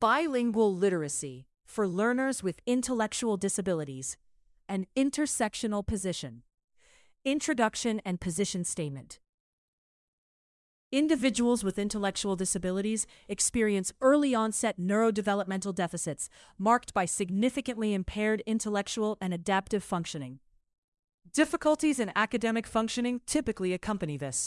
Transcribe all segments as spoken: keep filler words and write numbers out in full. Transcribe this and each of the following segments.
Bilingual literacy for learners with intellectual disabilities, an intersectional position. Introduction and position statement. Individuals with intellectual disabilities experience early onset neurodevelopmental deficits marked by significantly impaired intellectual and adaptive functioning. Difficulties in academic functioning typically accompany this.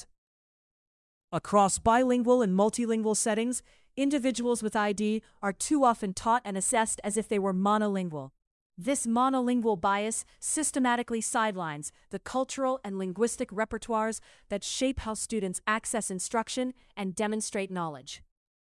Across bilingual and multilingual settings, individuals with I D are too often taught and assessed as if they were monolingual. This monolingual bias systematically sidelines the cultural and linguistic repertoires that shape how students access instruction and demonstrate knowledge.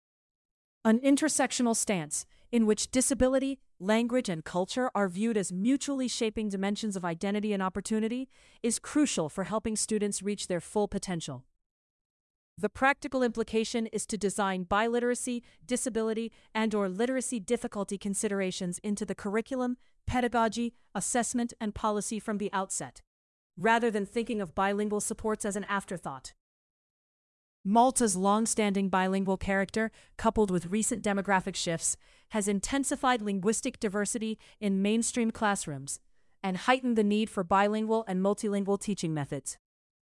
An intersectional stance, in which disability, language, and culture are viewed as mutually shaping dimensions of identity and opportunity, is crucial for helping students reach their full potential. The practical implication is to design biliteracy, disability, and/or literacy difficulty considerations into the curriculum, pedagogy, assessment, and policy from the outset, rather than thinking of bilingual supports as an afterthought. Malta's long-standing bilingual character, coupled with recent demographic shifts, has intensified linguistic diversity in mainstream classrooms and heightened the need for bilingual and multilingual teaching methods.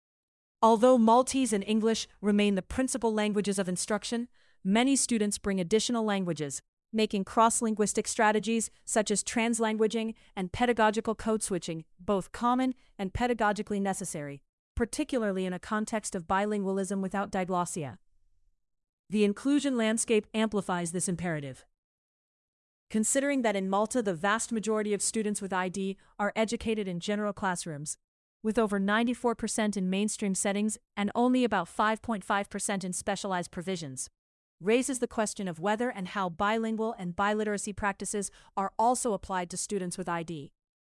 Although Maltese and English remain the principal languages of instruction, many students bring additional languages, making cross-linguistic strategies such as translanguaging and pedagogical code-switching both common and pedagogically necessary, particularly in a context of bilingualism without diglossia. The inclusion landscape amplifies this imperative. Considering that in Malta the vast majority of students with I D are educated in general classrooms, with over ninety-four percent in mainstream settings and only about five point five percent in specialized provisions, raises the question of whether and how bilingual and biliteracy practices are also applied to students with I D.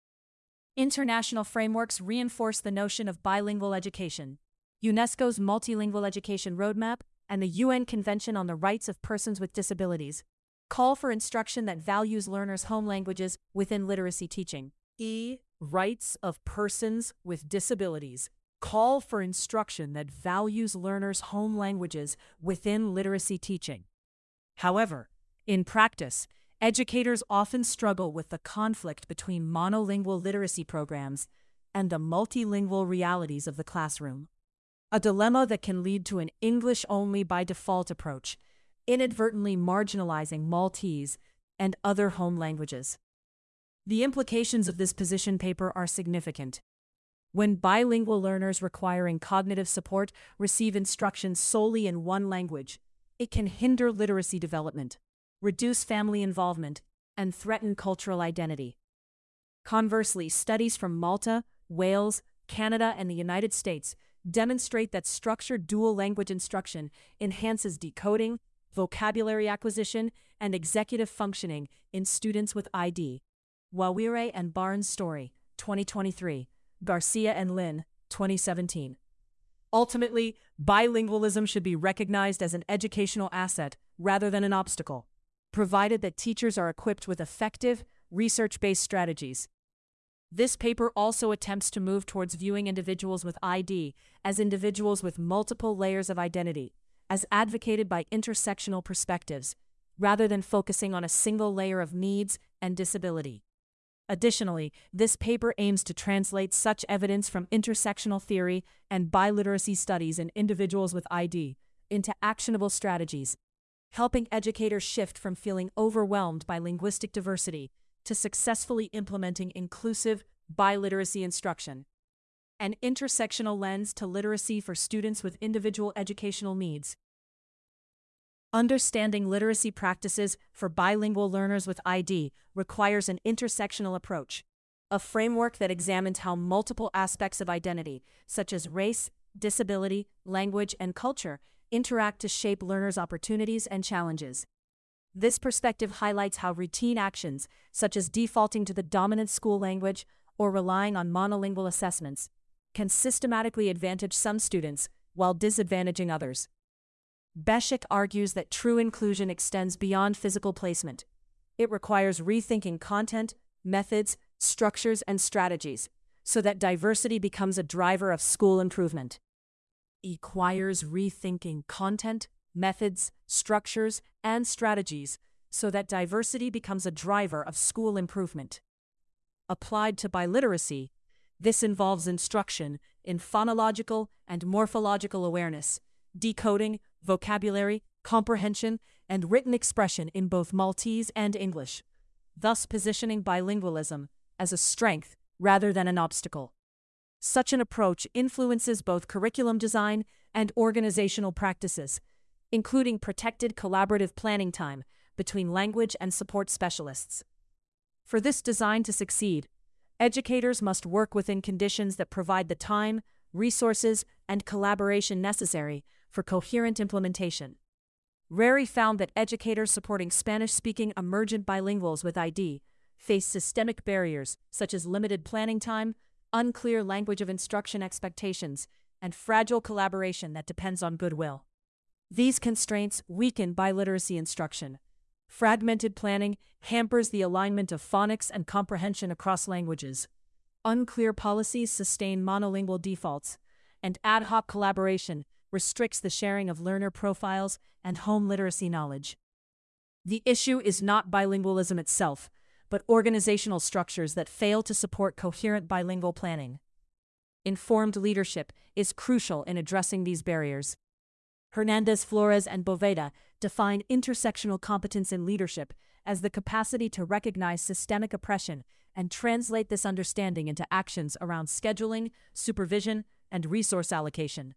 International frameworks reinforce the notion of bilingual education. UNESCO's Multilingual Education Roadmap and the U N Convention on the Rights of Persons with Disabilities call for instruction that values learners' home languages within literacy teaching. E. Rights of Persons with Disabilities call for instruction that values learners' home languages within literacy teaching. However, in practice, educators often struggle with the conflict between monolingual literacy programs and the multilingual realities of the classroom, a dilemma that can lead to an English-only by default approach, inadvertently marginalizing Maltese and other home languages. The implications of this position paper are significant. When bilingual learners requiring cognitive support receive instruction solely in one language, it can hinder literacy development, reduce family involvement, and threaten cultural identity. Conversely, studies from Malta, Wales, Canada, and the United States demonstrate that structured dual language instruction enhances decoding, vocabulary acquisition, and executive functioning in students with I D. Wawire and Barnes Story, twenty twenty-three, Garcia and Lin, twenty seventeen. Ultimately, bilingualism should be recognized as an educational asset rather than an obstacle, provided that teachers are equipped with effective, research-based strategies. This paper also attempts to move towards viewing individuals with I D as individuals with multiple layers of identity, as advocated by intersectional perspectives, rather than focusing on a single layer of needs and disability. Additionally, this paper aims to translate such evidence from intersectional theory and biliteracy studies in individuals with I D into actionable strategies, helping educators shift from feeling overwhelmed by linguistic diversity to successfully implementing inclusive biliteracy instruction. An intersectional lens to literacy for students with individual educational needs. Understanding literacy practices for bilingual learners with I D requires an intersectional approach, a framework that examines how multiple aspects of identity, such as race, disability, language, and culture, interact to shape learners' opportunities and challenges. This perspective highlights how routine actions, such as defaulting to the dominant school language or relying on monolingual assessments, can systematically advantage some students while disadvantaging others. Beshik argues that true inclusion extends beyond physical placement. It requires rethinking content, methods, structures, and strategies so that diversity becomes a driver of school improvement. Requires rethinking content, methods, structures, and strategies so that diversity becomes a driver of school improvement. Applied to biliteracy, this involves instruction in phonological and morphological awareness, decoding, vocabulary, comprehension, and written expression in both Maltese and English, thus positioning bilingualism as a strength rather than an obstacle. Such an approach influences both curriculum design and organizational practices, including protected collaborative planning time between language and support specialists. For this design to succeed, educators must work within conditions that provide the time, resources, and collaboration necessary for coherent implementation. Rary found that educators supporting Spanish-speaking emergent bilinguals with I D face systemic barriers such as limited planning time, unclear language of instruction expectations, and fragile collaboration that depends on goodwill. These constraints weaken biliteracy instruction. Fragmented planning hampers the alignment of phonics and comprehension across languages. Unclear policies sustain monolingual defaults, and ad hoc collaboration restricts the sharing of learner profiles and home literacy knowledge. The issue is not bilingualism itself, but organizational structures that fail to support coherent bilingual planning. Informed leadership is crucial in addressing these barriers. Hernandez, Flores, and Boveda define intersectional competence in leadership as the capacity to recognize systemic oppression and translate this understanding into actions around scheduling, supervision, and resource allocation.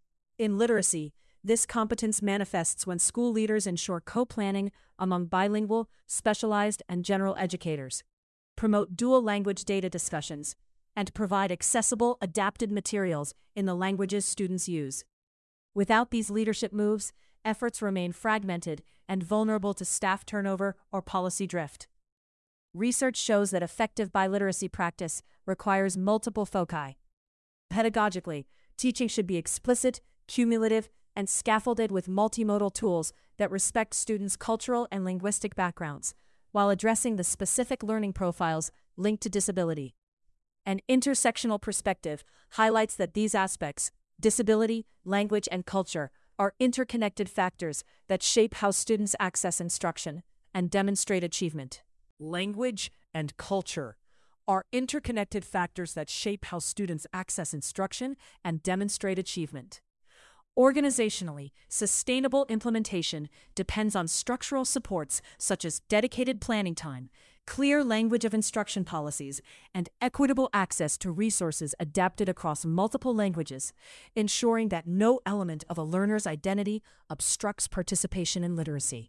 In literacy, this competence manifests when school leaders ensure co-planning among bilingual, specialized, and general educators, promote dual language data discussions, and provide accessible, adapted materials in the languages students use. Without these leadership moves, efforts remain fragmented and vulnerable to staff turnover or policy drift. Research shows that effective biliteracy practice requires multiple foci. Pedagogically, teaching should be explicit, cumulative, and scaffolded with multimodal tools that respect students' cultural and linguistic backgrounds, while addressing the specific learning profiles linked to disability. An intersectional perspective highlights that these aspects, disability, language, and culture, are interconnected factors that shape how students access instruction and demonstrate achievement. Language and culture are interconnected factors that shape how students access instruction and demonstrate achievement. Organizationally, sustainable implementation depends on structural supports such as dedicated planning time, clear language of instruction policies, and equitable access to resources adapted across multiple languages, ensuring that no element of a learner's identity obstructs participation in literacy.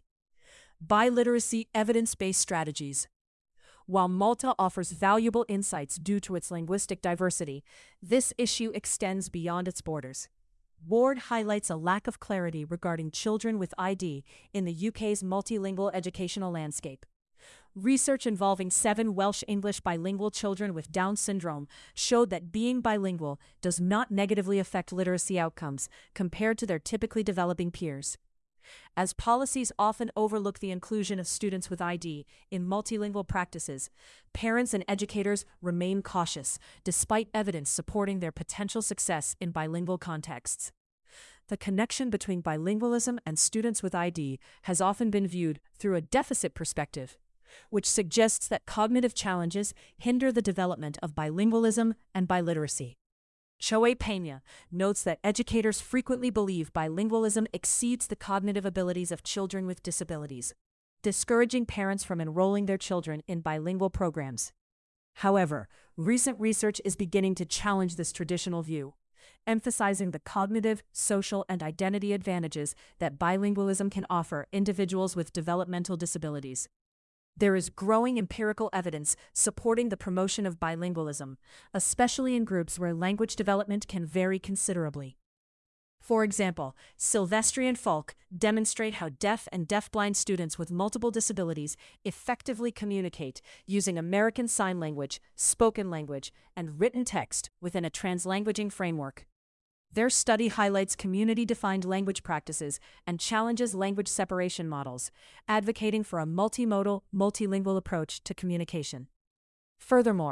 Biliteracy evidence-based strategies. While Malta offers valuable insights due to its linguistic diversity, this issue extends beyond its borders. Ward highlights a lack of clarity regarding children with I D in the U K's multilingual educational landscape. Research involving seven Welsh-English bilingual children with Down syndrome showed that being bilingual does not negatively affect literacy outcomes compared to their typically developing peers. As policies often overlook the inclusion of students with I D in multilingual practices, parents and educators remain cautious, despite evidence supporting their potential success in bilingual contexts. The connection between bilingualism and students with I D has often been viewed through a deficit perspective, which suggests that cognitive challenges hinder the development of bilingualism and biliteracy. Choe Peña notes that educators frequently believe bilingualism exceeds the cognitive abilities of children with disabilities, discouraging parents from enrolling their children in bilingual programs. However, recent research is beginning to challenge this traditional view, emphasizing the cognitive, social, and identity advantages that bilingualism can offer individuals with developmental disabilities. There is growing empirical evidence supporting the promotion of bilingualism, especially in groups where language development can vary considerably. For example, Silvestri and Falk demonstrate how deaf and deafblind students with multiple disabilities effectively communicate using American Sign Language, spoken language, and written text within a translanguaging framework. Their study highlights community-defined language practices and challenges language separation models, advocating for a multimodal, multilingual approach to communication. Furthermore,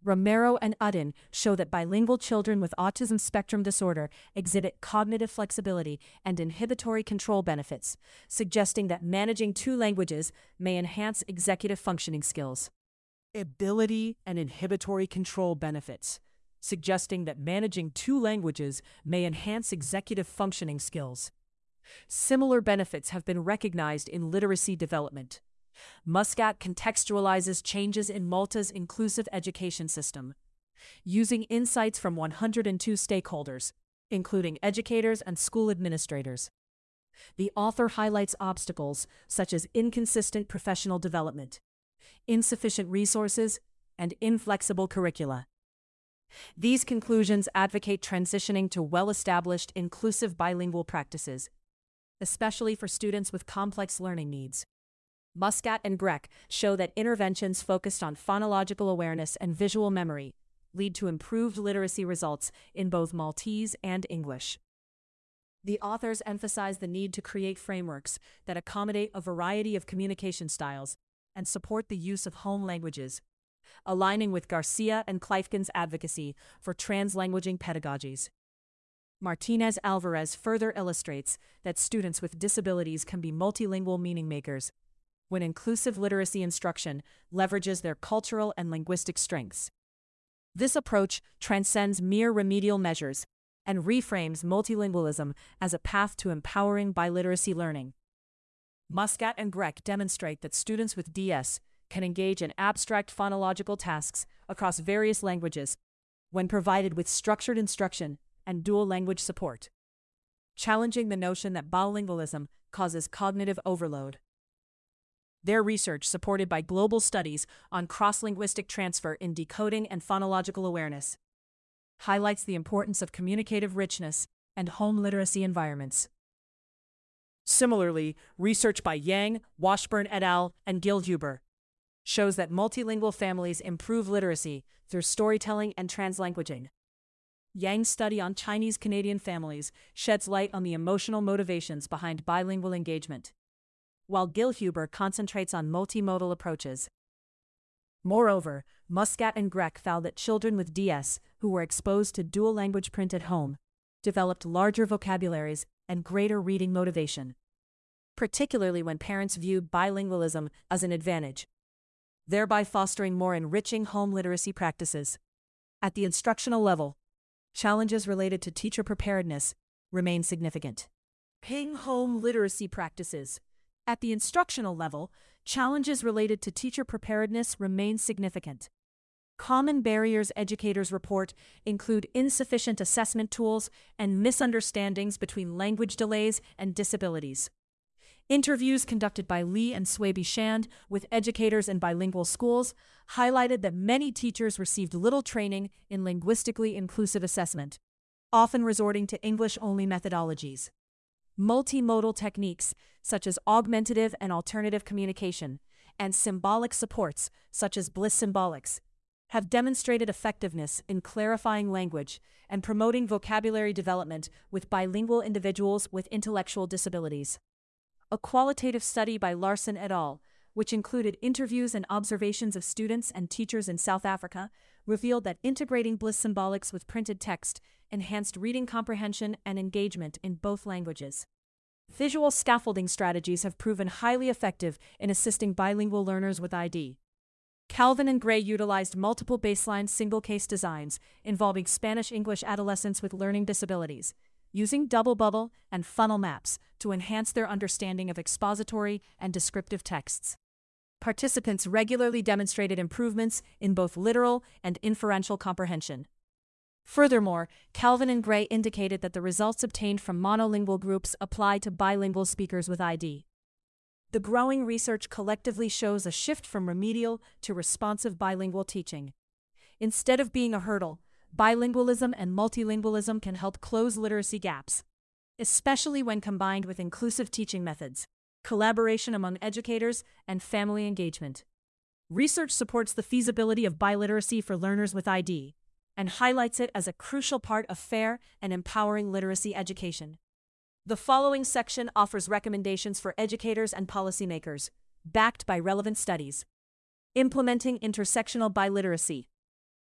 Romero and Udden show that bilingual children with autism spectrum disorder exhibit cognitive flexibility and inhibitory control benefits, suggesting that managing two languages may enhance executive functioning skills. Ability and inhibitory control benefits, suggesting that managing two languages may enhance executive functioning skills. Similar benefits have been recognized in literacy development. Muscat contextualizes changes in Malta's inclusive education system, using insights from one hundred two stakeholders, including educators and school administrators. The author highlights obstacles such as inconsistent professional development, insufficient resources, and inflexible curricula. These conclusions advocate transitioning to well-established inclusive bilingual practices, especially for students with complex learning needs. Muscat and Grech show that interventions focused on phonological awareness and visual memory lead to improved literacy results in both Maltese and English. The authors emphasize the need to create frameworks that accommodate a variety of communication styles and support the use of home languages, aligning with Garcia and Kleifkin's advocacy for translanguaging pedagogies. Martinez-Alvarez further illustrates that students with disabilities can be multilingual meaning makers when inclusive literacy instruction leverages their cultural and linguistic strengths. This approach transcends mere remedial measures and reframes multilingualism as a path to empowering biliteracy learning. Muscat and Grech demonstrate that students with D S can engage in abstract phonological tasks across various languages when provided with structured instruction and dual language support, challenging the notion that bilingualism causes cognitive overload. Their research, supported by global studies on cross-linguistic transfer in decoding and phonological awareness, highlights the importance of communicative richness and home literacy environments. Similarly, research by Yang, Washburn et al., and Gildhuber shows that multilingual families improve literacy through storytelling and translanguaging. Yang's study on Chinese-Canadian families sheds light on the emotional motivations behind bilingual engagement, while Gildhuber concentrates on multimodal approaches. Moreover, Muscat and Grech found that children with D S who were exposed to dual language print at home developed larger vocabularies and greater reading motivation, particularly when parents viewed bilingualism as an advantage, thereby fostering more enriching home literacy practices. At the instructional level, challenges related to teacher preparedness remain significant. Ping home literacy practices. At the instructional level, challenges related to teacher preparedness remain significant. Common barriers educators report include insufficient assessment tools and misunderstandings between language delays and disabilities. Interviews conducted by Lee and Swaby Shand with educators in bilingual schools highlighted that many teachers received little training in linguistically inclusive assessment, often resorting to English-only methodologies. Multimodal techniques, such as augmentative and alternative communication, and symbolic supports, such as Bliss Symbolics, have demonstrated effectiveness in clarifying language and promoting vocabulary development with bilingual individuals with intellectual disabilities. A qualitative study by Larson et al., which included interviews and observations of students and teachers in South Africa, revealed that integrating Bliss Symbolics with printed text enhanced reading comprehension and engagement in both languages. Visual scaffolding strategies have proven highly effective in assisting bilingual learners with I D. Calvin and Gray utilized multiple baseline single-case designs involving Spanish-English adolescents with learning disabilities, using double bubble and funnel maps to enhance their understanding of expository and descriptive texts. Participants regularly demonstrated improvements in both literal and inferential comprehension. Furthermore, Calvin and Gray indicated that the results obtained from monolingual groups apply to bilingual speakers with I D. The growing research collectively shows a shift from remedial to responsive bilingual teaching. Instead of being a hurdle, bilingualism and multilingualism can help close literacy gaps, especially when combined with inclusive teaching methods, collaboration among educators, and family engagement. Research supports the feasibility of biliteracy for learners with I D and highlights it as a crucial part of fair and empowering literacy education. The following section offers recommendations for educators and policymakers, backed by relevant studies. Implementing intersectional biliteracy.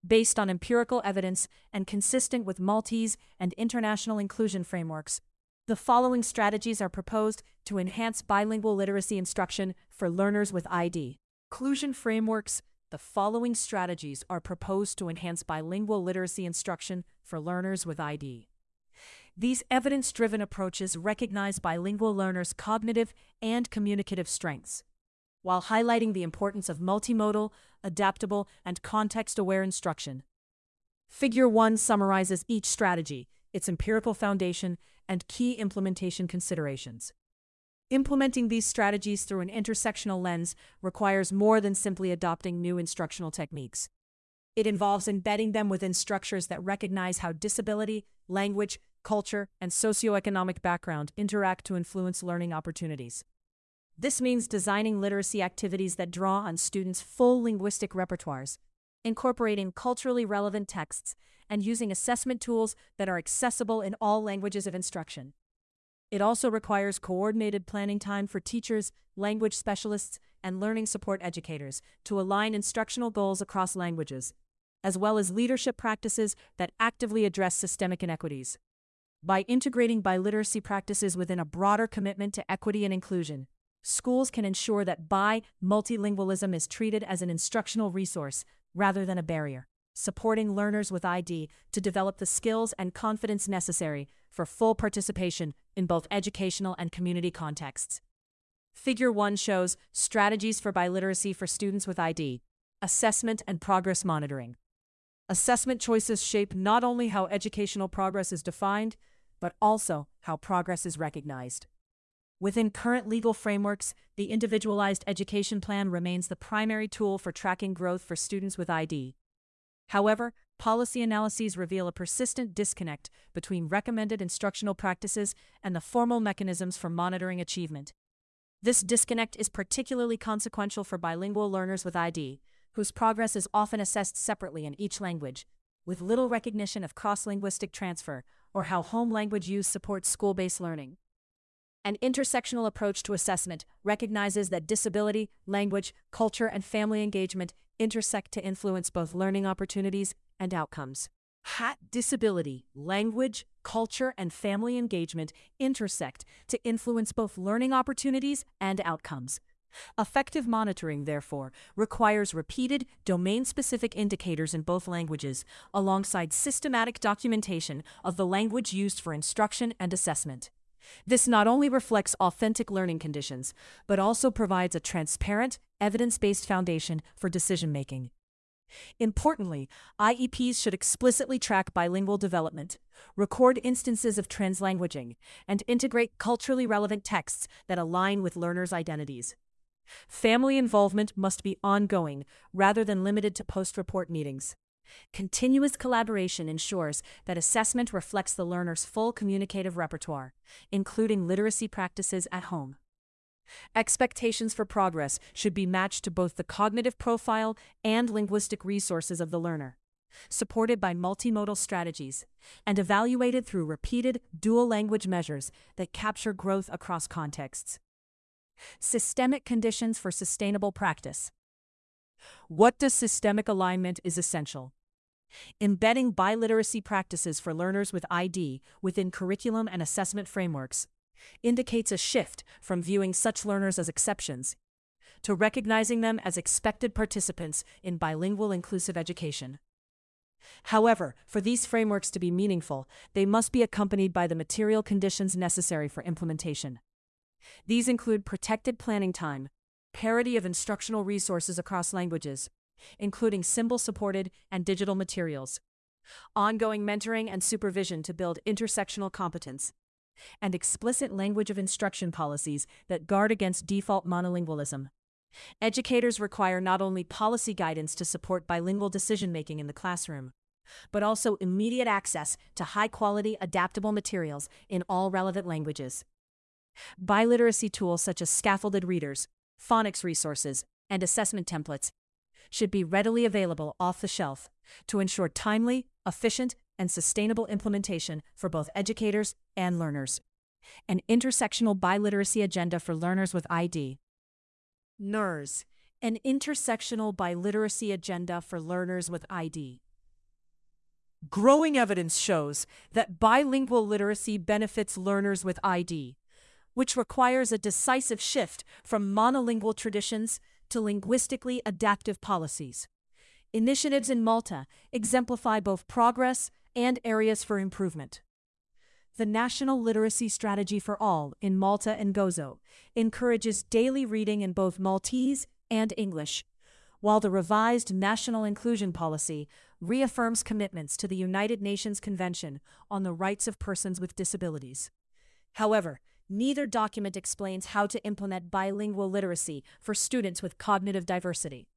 based on empirical evidence and consistent with Maltese and international inclusion frameworks. The following strategies are proposed to enhance bilingual literacy instruction for learners with I D. Inclusion frameworks. The following strategies are proposed to enhance bilingual literacy instruction for learners with I D. These evidence-driven approaches recognize bilingual learners' cognitive and communicative strengths, while highlighting the importance of multimodal, adaptable, and context-aware instruction. Figure one summarizes each strategy, its empirical foundation, and key implementation considerations. Implementing these strategies through an intersectional lens requires more than simply adopting new instructional techniques. It involves embedding them within structures that recognize how disability, language, culture, and socioeconomic background interact to influence learning opportunities. This means designing literacy activities that draw on students' full linguistic repertoires, incorporating culturally relevant texts, and using assessment tools that are accessible in all languages of instruction. It also requires coordinated planning time for teachers, language specialists, and learning support educators to align instructional goals across languages, as well as leadership practices that actively address systemic inequities. By integrating biliteracy practices within a broader commitment to equity and inclusion, schools can ensure that bi-multilingualism is treated as an instructional resource rather than a barrier, supporting learners with I D to develop the skills and confidence necessary for full participation in both educational and community contexts. Figure one shows strategies for biliteracy for students with I D, assessment and progress monitoring. Assessment choices shape not only how educational progress is defined, but also how progress is recognized. Within current legal frameworks, the Individualized Education Plan remains the primary tool for tracking growth for students with I D. However, policy analyses reveal a persistent disconnect between recommended instructional practices and the formal mechanisms for monitoring achievement. This disconnect is particularly consequential for bilingual learners with I D, whose progress is often assessed separately in each language, with little recognition of cross-linguistic transfer or how home language use supports school-based learning. An intersectional approach to assessment recognizes that disability, language, culture, and family engagement intersect to influence both learning opportunities and outcomes. Hat disability, language, culture, and family engagement intersect to influence both learning opportunities and outcomes. Effective monitoring, therefore, requires repeated, domain-specific indicators in both languages, alongside systematic documentation of the language used for instruction and assessment. This not only reflects authentic learning conditions, but also provides a transparent, evidence-based foundation for decision-making. Importantly, I E Ps should explicitly track bilingual development, record instances of translanguaging, and integrate culturally relevant texts that align with learners' identities. Family involvement must be ongoing rather than limited to post-report meetings. Continuous collaboration ensures that assessment reflects the learner's full communicative repertoire, including literacy practices at home. Expectations for progress should be matched to both the cognitive profile and linguistic resources of the learner, supported by multimodal strategies, and evaluated through repeated dual language measures that capture growth across contexts. Systemic conditions for sustainable practice. What does systemic alignment is essential? Embedding biliteracy practices for learners with I D within curriculum and assessment frameworks indicates a shift from viewing such learners as exceptions to recognizing them as expected participants in bilingual inclusive education. However, for these frameworks to be meaningful, they must be accompanied by the material conditions necessary for implementation. These include protected planning time, parity of instructional resources across languages, including symbol-supported and digital materials, ongoing mentoring and supervision to build intersectional competence, and explicit language of instruction policies that guard against default monolingualism. Educators require not only policy guidance to support bilingual decision-making in the classroom, but also immediate access to high-quality, adaptable materials in all relevant languages. Biliteracy tools such as scaffolded readers, phonics resources, and assessment templates should be readily available off the shelf to ensure timely, efficient, and sustainable implementation for both educators and learners. An intersectional biliteracy agenda for learners with I D. N I R S, an intersectional biliteracy agenda for learners with I D. Growing evidence shows that bilingual literacy benefits learners with I D, which requires a decisive shift from monolingual traditions to linguistically adaptive policies. Initiatives in Malta exemplify both progress and areas for improvement. The National Literacy Strategy for All in Malta and Gozo encourages daily reading in both Maltese and English, while the revised National Inclusion Policy reaffirms commitments to the United Nations Convention on the Rights of Persons with Disabilities. However, neither document explains how to implement bilingual literacy for students with cognitive diversity.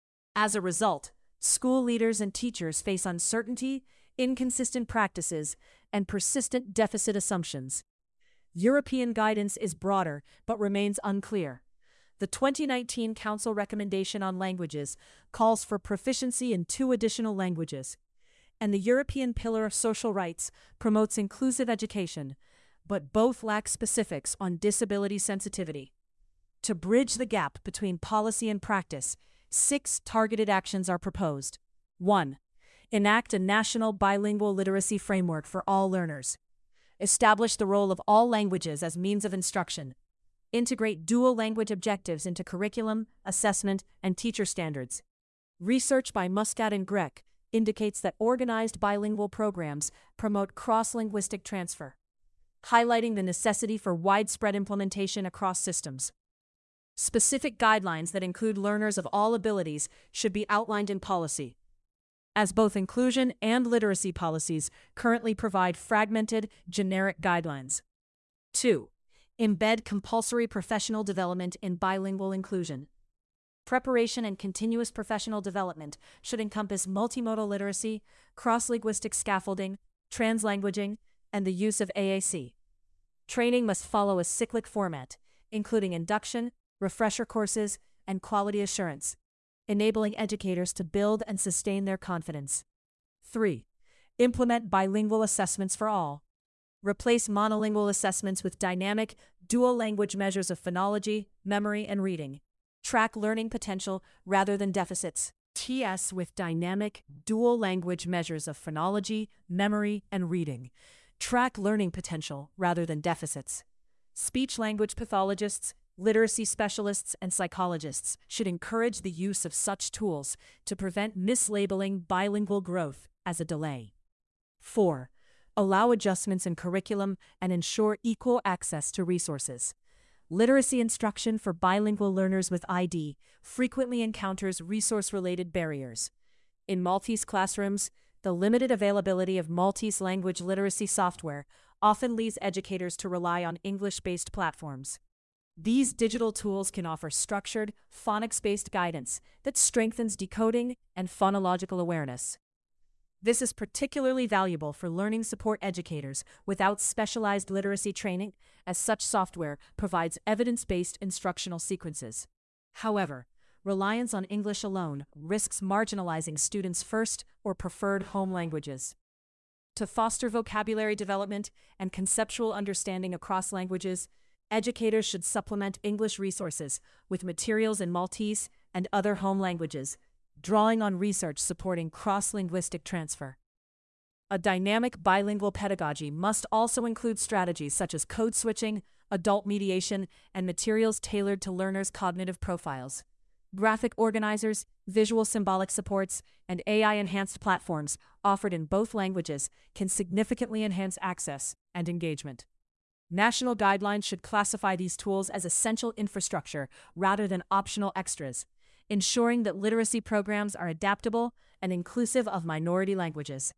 As a result, school leaders and teachers face uncertainty, inconsistent practices, and persistent deficit assumptions. European guidance is broader but remains unclear. The twenty nineteen Council recommendation on languages calls for proficiency in two additional languages, and the European Pillar of Social Rights promotes inclusive education, but both lack specifics on disability sensitivity. To bridge the gap between policy and practice, six targeted actions are proposed. one. Enact a national bilingual literacy framework for all learners. Establish the role of all languages as means of instruction. Integrate dual language objectives into curriculum, assessment, and teacher standards. Research by Muscat and Grech indicates that organized bilingual programs promote cross-linguistic transfer, highlighting the necessity for widespread implementation across systems. Specific guidelines that include learners of all abilities should be outlined in policy, as both inclusion and literacy policies currently provide fragmented, generic guidelines. two. Embed compulsory professional development in bilingual inclusion. Preparation and continuous professional development should encompass multimodal literacy, cross-linguistic scaffolding, translanguaging, and the use of A A C. Training must follow a cyclic format, including induction, refresher courses, and quality assurance, enabling educators to build and sustain their confidence. three. Implement bilingual assessments for all. Replace monolingual assessments with dynamic, dual-language measures of phonology, memory, and reading. Track learning potential rather than deficits. T S with dynamic, dual-language measures of phonology, memory, and reading. Track learning potential rather than deficits. Speech-language pathologists, literacy specialists, and psychologists should encourage the use of such tools to prevent mislabeling bilingual growth as a delay. four. Allow adjustments in curriculum and ensure equal access to resources. Literacy instruction for bilingual learners with I D frequently encounters resource-related barriers. In Maltese classrooms, the limited availability of Maltese language literacy software often leads educators to rely on English-based platforms. These digital tools can offer structured, phonics-based guidance that strengthens decoding and phonological awareness. This is particularly valuable for learning support educators without specialized literacy training, as such software provides evidence-based instructional sequences. However, reliance on English alone risks marginalizing students' first or preferred home languages. To foster vocabulary development and conceptual understanding across languages, educators should supplement English resources with materials in Maltese and other home languages, drawing on research supporting cross-linguistic transfer. A dynamic bilingual pedagogy must also include strategies such as code switching, adult mediation, and materials tailored to learners' cognitive profiles. Graphic organizers, visual symbolic supports, and A I-enhanced platforms offered in both languages can significantly enhance access and engagement. National guidelines should classify these tools as essential infrastructure rather than optional extras, ensuring that literacy programs are adaptable and inclusive of minority languages.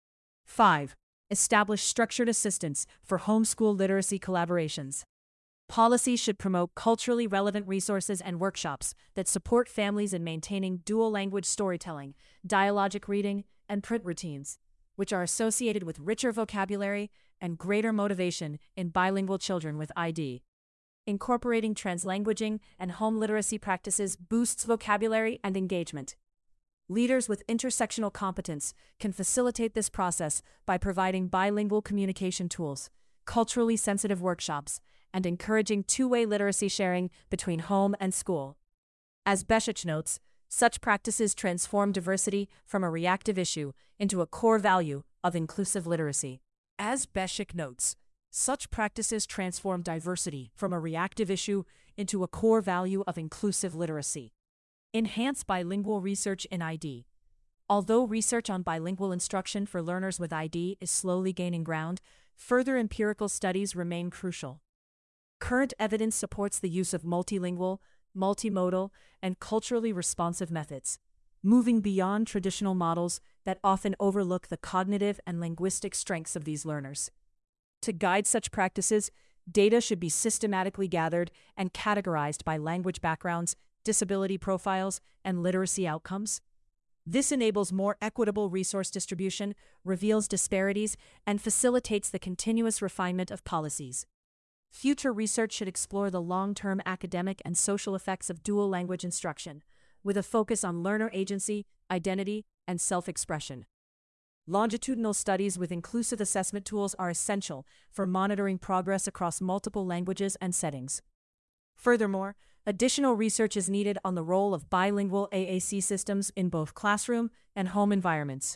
five. Establish structured assistance for homeschool literacy collaborations. Policy should promote culturally relevant resources and workshops that support families in maintaining dual-language storytelling, dialogic reading, and print routines, which are associated with richer vocabulary and greater motivation in bilingual children with I D. Incorporating translanguaging and home literacy practices boosts vocabulary and engagement. Leaders with intersectional competence can facilitate this process by providing bilingual communication tools, culturally sensitive workshops, and encouraging two-way literacy sharing between home and school. As Beshich notes, Such practices transform diversity from a reactive issue into a core value of inclusive literacy. As Beshik notes, such practices transform diversity from a reactive issue into a core value of inclusive literacy. Enhance bilingual research in I D. Although research on bilingual instruction for learners with I D is slowly gaining ground, further empirical studies remain crucial. Current evidence supports the use of multilingual, multimodal, and culturally responsive methods, moving beyond traditional models that often overlook the cognitive and linguistic strengths of these learners. To guide such practices, data should be systematically gathered and categorized by language backgrounds, disability profiles, and literacy outcomes. This enables more equitable resource distribution, reveals disparities, and facilitates the continuous refinement of policies. Future research should explore the long-term academic and social effects of dual language instruction, with a focus on learner agency, identity, and self-expression. Longitudinal studies with inclusive assessment tools are essential for monitoring progress across multiple languages and settings. Furthermore, additional research is needed on the role of bilingual A A C systems in both classroom and home environments.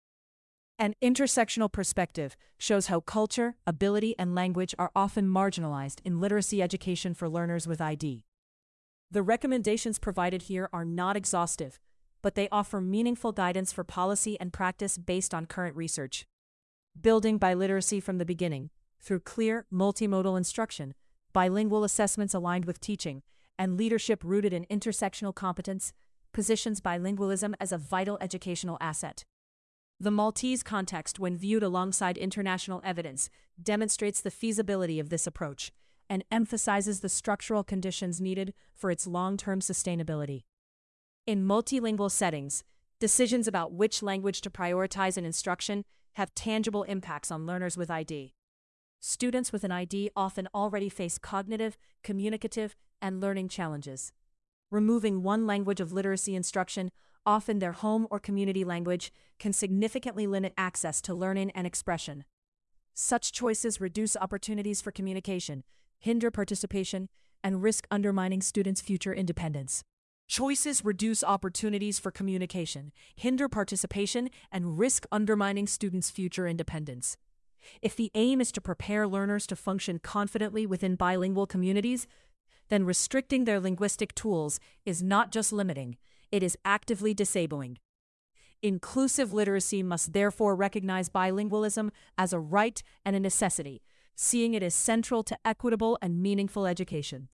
An intersectional perspective shows how culture, ability, and language are often marginalized in literacy education for learners with I D. The recommendations provided here are not exhaustive, but they offer meaningful guidance for policy and practice based on current research. Building biliteracy from the beginning, through clear, multimodal instruction, bilingual assessments aligned with teaching, and leadership rooted in intersectional competence, positions bilingualism as a vital educational asset. The Maltese context, when viewed alongside international evidence, demonstrates the feasibility of this approach and emphasizes the structural conditions needed for its long-term sustainability. In multilingual settings, decisions about which language to prioritize in instruction have tangible impacts on learners with I D. Students with an I D often already face cognitive, communicative, and learning challenges. Removing one language of literacy instruction, often their home or community language, can significantly limit access to learning and expression. Such choices reduce opportunities for communication, hinder participation, and risk undermining students' future independence. Choices reduce opportunities for communication, hinder participation, and risk undermining students' future independence. If the aim is to prepare learners to function confidently within bilingual communities, then restricting their linguistic tools is not just limiting, it is actively disabling. Inclusive literacy must therefore recognize bilingualism as a right and a necessity, seeing it as central to equitable and meaningful education.